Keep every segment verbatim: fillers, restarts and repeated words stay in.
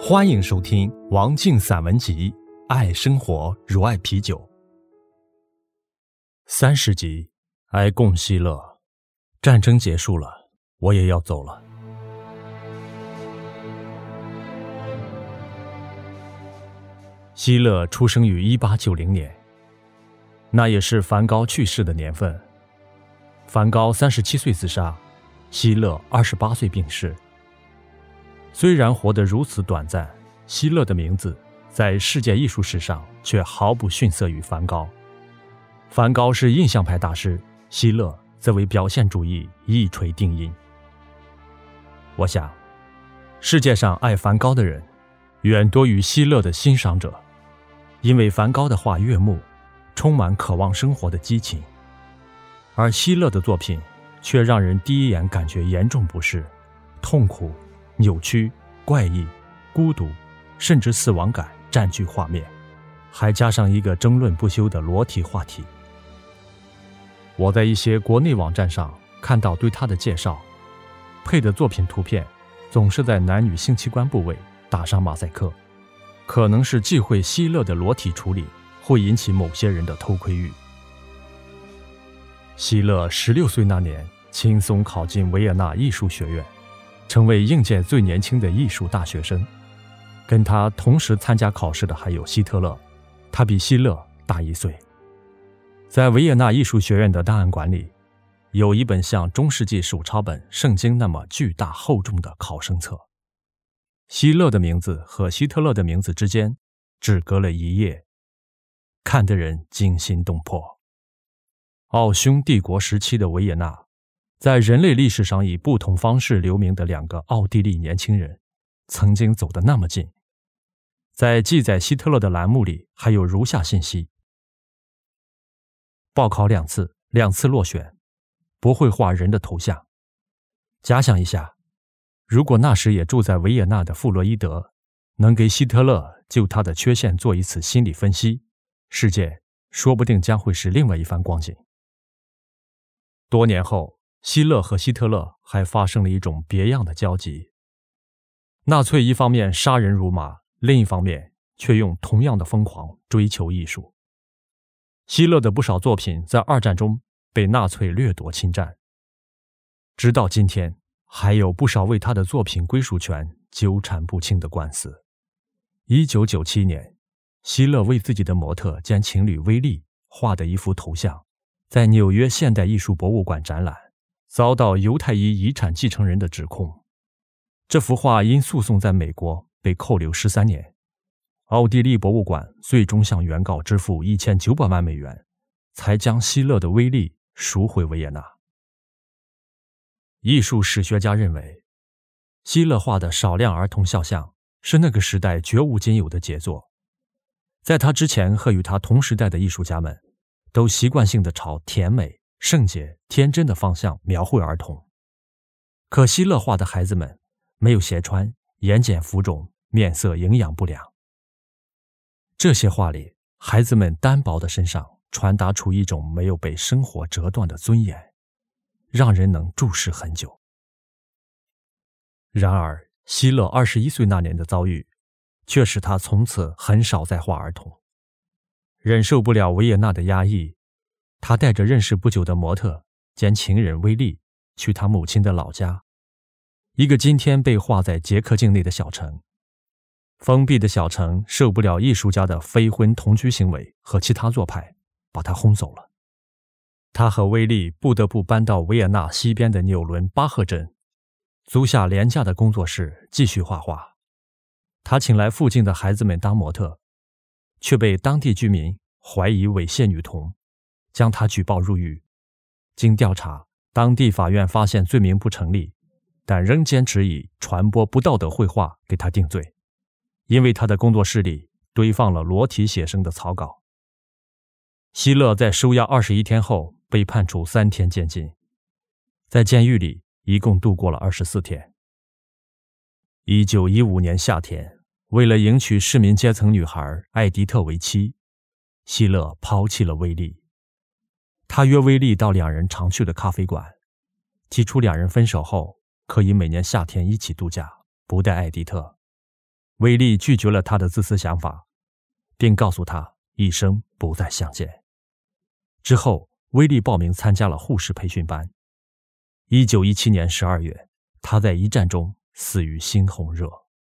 欢迎收听王静散文集《爱生活如爱啤酒》三十集。哀共希勒，战争结束了，我也要走了。希勒出生于一八九零年，那也是梵高去世的年份。梵高三十七岁自杀，希勒二十八岁病逝。虽然活得如此短暂，希勒的名字在世界艺术史上却毫不逊色于梵高。梵高是印象派大师，希勒则为表现主义一锤定音。我想，世界上爱梵高的人远多于希勒的欣赏者，因为梵高的画悦目，充满渴望生活的激情，而希勒的作品却让人第一眼感觉严重不适、痛苦、扭曲、怪异、孤独，甚至死亡感占据画面，还加上一个争论不休的裸体话题。我在一些国内网站上看到对他的介绍，配的作品图片总是在男女性器官部位打上马赛克，可能是忌讳希勒的裸体处理会引起某些人的偷窥欲。希勒十六岁那年轻松考进维也纳艺术学院，成为应届最年轻的艺术大学生。跟他同时参加考试的还有希特勒，他比希勒大一岁。在维也纳艺术学院的档案馆里，有一本像中世纪手抄本圣经那么巨大厚重的考生册。希勒的名字和希特勒的名字之间只隔了一页，看得人惊心动魄。奥匈帝国时期的维也纳，在人类历史上以不同方式留名的两个奥地利年轻人，曾经走得那么近。在记载希特勒的栏目里还有如下信息：报考两次，两次落选，不会画人的头像。假想一下，如果那时也住在维也纳的弗洛伊德能给希特勒就他的缺陷做一次心理分析，世界说不定将会是另外一番光景。多年后，希勒和希特勒还发生了一种别样的交集。纳粹一方面杀人如麻，另一方面却用同样的疯狂追求艺术。希勒的不少作品在二战中被纳粹掠夺侵占，直到今天还有不少为他的作品归属权纠缠不清的官司。一九九七年，希勒为自己的模特兼情侣威利画的一幅头像在纽约现代艺术博物馆展览，遭到犹太裔遗产继承人的指控。这幅画因诉讼在美国被扣留十三年，奥地利博物馆最终向原告支付一千九百万美元，才将希勒的威力赎回维也纳。艺术史学家认为，希勒画的少量儿童肖像是那个时代绝无仅有的杰作。在他之前和与他同时代的艺术家们都习惯性地朝甜美、圣洁、天真的方向描绘儿童，可希勒画的孩子们没有鞋穿，眼睑浮肿，面色营养不良。这些画里，孩子们单薄的身上传达出一种没有被生活折断的尊严，让人能注视很久。然而，希勒二十一岁那年的遭遇却使他从此很少再画儿童。忍受不了维也纳的压抑，他带着认识不久的模特兼情人威利去他母亲的老家，一个今天被划在捷克境内的小城。封闭的小城受不了艺术家的非婚同居行为和其他做派，把他轰走了。他和威利不得不搬到维也纳西边的纽伦巴赫镇，租下廉价的工作室继续画画。他请来附近的孩子们当模特，却被当地居民怀疑猥亵女童，将他举报入狱。经调查，当地法院发现罪名不成立，但仍坚持以传播不道德绘画给他定罪，因为他的工作室里堆放了裸体写生的草稿。希勒在收押二十一天后被判处三天监禁，在监狱里一共度过了二十四天。一九一五年夏天，为了迎娶市民阶层女孩艾迪特为妻，希勒抛弃了威利。他约威利到两人常去的咖啡馆，提出两人分手后可以每年夏天一起度假，不带艾迪特。 威利拒绝了他的自私想法，并告诉他一生不再相见。之后，威利报名参加了护士培训班。一九一七年十二月，他在一战中死于猩红热。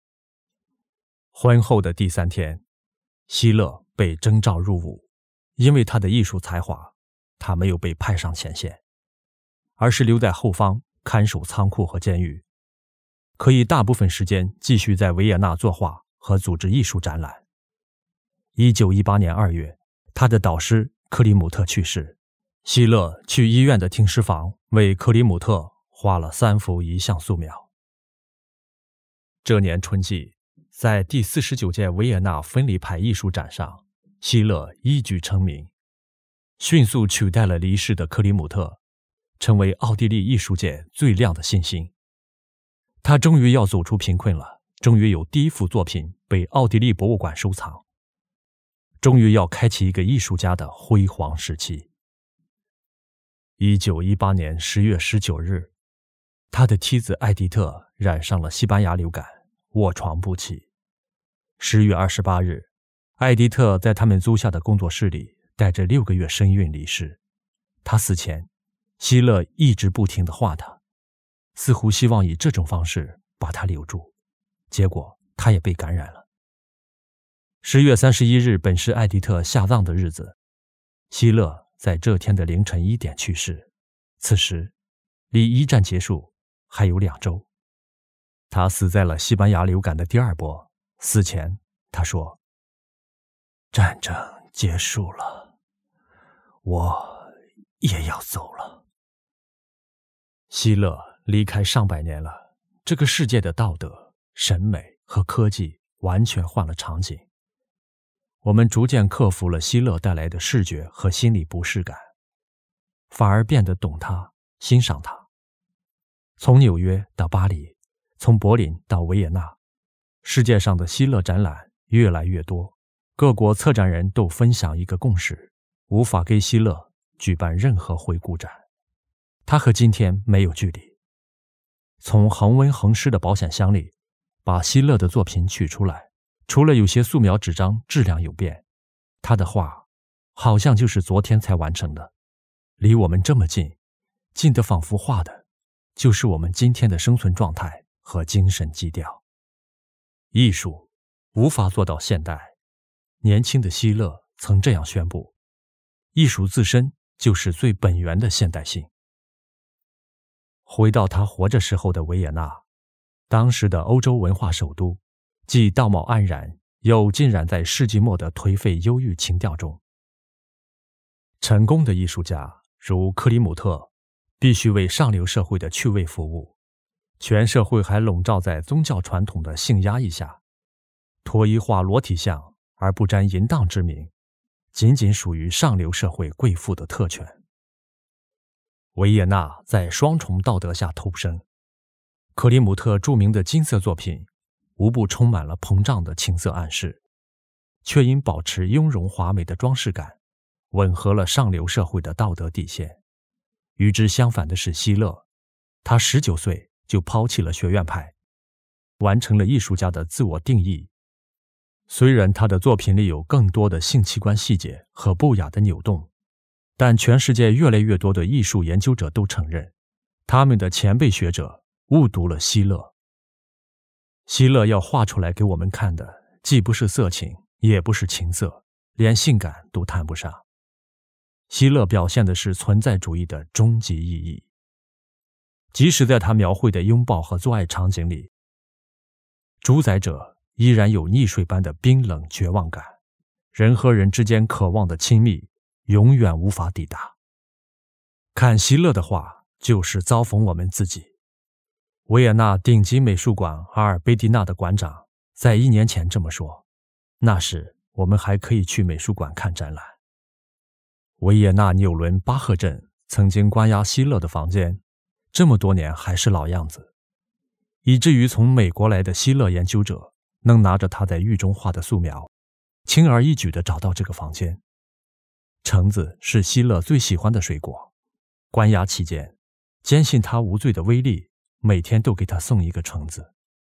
婚后的第三天，希勒被征召入伍，因为他的艺术才华，他没有被派上前线，而是留在后方看守仓库和监狱，可以大部分时间继续在维也纳作画和组织艺术展览。一九一八年二月，他的导师克里姆特去世，希勒去医院的停尸房为克里姆特画了三幅遗像素描。这年春季，在第四十九届维也纳分离派艺术展上，希勒一举成名，迅速取代了离世的克里姆特，成为奥地利艺术界最亮的新星。他终于要走出贫困了，终于有第一幅作品被奥地利博物馆收藏，终于要开启一个艺术家的辉煌时期。一九一八年十月十九日，他的妻子艾迪特染上了西班牙流感，卧床不起。十月二十八日，艾迪特在他们租下的工作室里带着六个月身孕离世。他死前，希勒一直不停地画他，似乎希望以这种方式把他留住，结果他也被感染了。十月三十一日本是艾迪特下葬的日子，希勒在这天的凌晨一点去世，此时离一战结束还有两周。他死在了西班牙流感的第二波，死前他说：“战争结束了，我也要走了。”希勒离开上百年了，这个世界的道德、审美和科技完全换了场景。我们逐渐克服了希勒带来的视觉和心理不适感，反而变得懂他、欣赏他。从纽约到巴黎，从柏林到维也纳，世界上的希勒展览越来越多，各国策展人都分享一个共识：无法给希勒举办任何回顾展。他和今天没有距离。从恒温恒湿的保险箱里把希勒的作品取出来，除了有些素描纸张质量有变，他的画好像就是昨天才完成的，离我们这么近，近得仿佛画的就是我们今天的生存状态和精神基调。艺术无法做到现代，年轻的希勒曾这样宣布：艺术自身就是最本源的现代性。回到他活着时候的维也纳，当时的欧洲文化首都，既道貌岸然，又浸染在世纪末的颓废忧郁情调中。成功的艺术家如克里姆特必须为上流社会的趣味服务，全社会还笼罩在宗教传统的性压抑下，脱衣画裸体像而不沾淫荡之名，仅仅属于上流社会贵妇的特权。维也纳在双重道德下偷生，克里姆特著名的金色作品无不充满了膨胀的情色暗示，却因保持雍容华美的装饰感，吻合了上流社会的道德底线。与之相反的是希勒，他十九岁就抛弃了学院派，完成了艺术家的自我定义。虽然他的作品里有更多的性器官细节和不雅的扭动，但全世界越来越多的艺术研究者都承认，他们的前辈学者误读了希勒。希勒要画出来给我们看的，既不是色情，也不是情色，连性感都谈不上。希勒表现的是存在主义的终极意义。即使在他描绘的拥抱和做爱场景里，主宰者依然有溺水般的冰冷绝望感，人和人之间渴望的亲密永远无法抵达。看希勒的画，就是遭逢我们自己。维也纳顶级美术馆阿尔贝蒂娜的馆长在一年前这么说，那时我们还可以去美术馆看展览。维也纳纽伦巴赫镇曾经关押希勒的房间，这么多年还是老样子，以至于从美国来的希勒研究者能拿着他在狱中画的素描，轻而易举地找到这个房间。橙子是希勒最喜欢的水果，关押期间，坚信他无罪的威利每天都给他送一个橙子。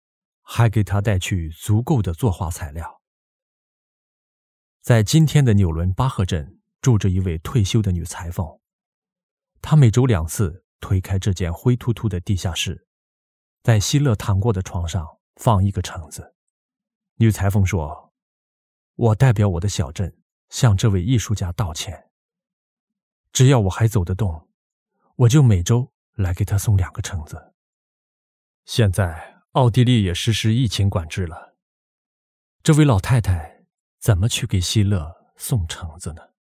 还给他带去足够的作画材料。在今天的纽伦巴赫镇住着一位退休的女裁缝，她每周两次推开这间灰突突的地下室，在希勒躺过的床上放一个橙子。女裁缝说，我代表我的小镇向这位艺术家道歉，只要我还走得动，我就每周来给他送两个橙子。现在奥地利也实施疫情管制了，这位老太太怎么去给希勒送橙子呢？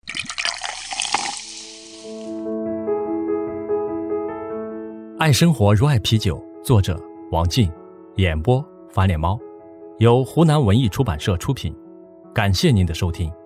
爱生活如爱啤酒，作者王静，演播翻脸猫，由湖南文艺出版社出品。感谢您的收听。